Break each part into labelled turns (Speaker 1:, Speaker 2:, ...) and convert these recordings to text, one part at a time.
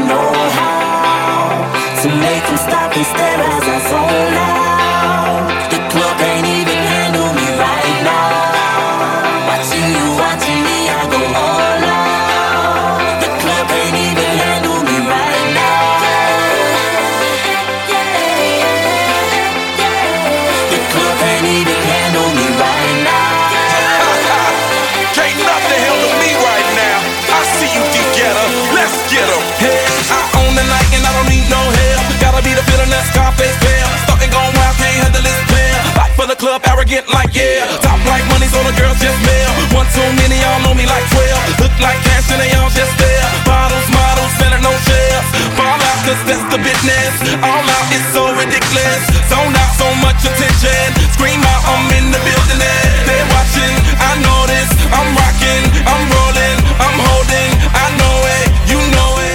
Speaker 1: know how to make them stop and stare as I zone out. The club can't even handle me right now. Watching you, watching me, I go all out. The club can't even handle me right now. The club can't even handle me right now.
Speaker 2: Can't nothing handle me right now. I see you, D-Getter. Let's get 'em. Hey, I own the night and I don't need no help. Gotta be the feeling that Scarface feel. Starting going wild, can't handle this player. Back for the club, arrogant like yeah. Top like money, so the girls just mail. One too many, y'all know me like 12. Look like cash and they all just there. Bottles, models, selling no shares. Fall out, cause that's the business. All out, it's so ridiculous. Zone out, so much attention. Scream out, I'm in the building. They're watching, I know this. I'm rocking, I'm rolling, I'm holding. I know it, you know it.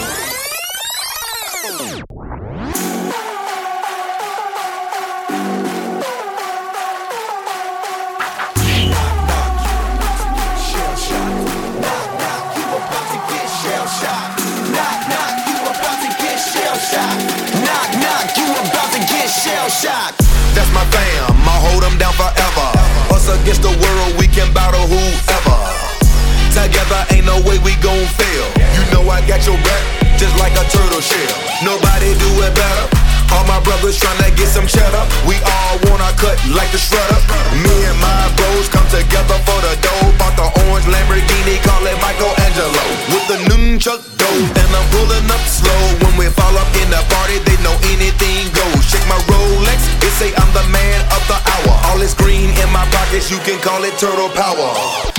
Speaker 3: That's my fam, I'll hold them down forever. Us against the world, we can battle whoever. Together ain't no way we gon' fail. You know I got your back, just like a turtle shell. Nobody do it better. All my brothers tryna get some cheddar. We all wanna cut like the shredder. Me and my bros come together for the dough. Bought the orange Lamborghini, call it Michelangelo. With the nunchuck dough, and I'm pulling up slow. When we fall up in the party, they know anything goes. Check my Rolex, it say I'm the man of the hour. All this green in my pockets, you can call it turtle power.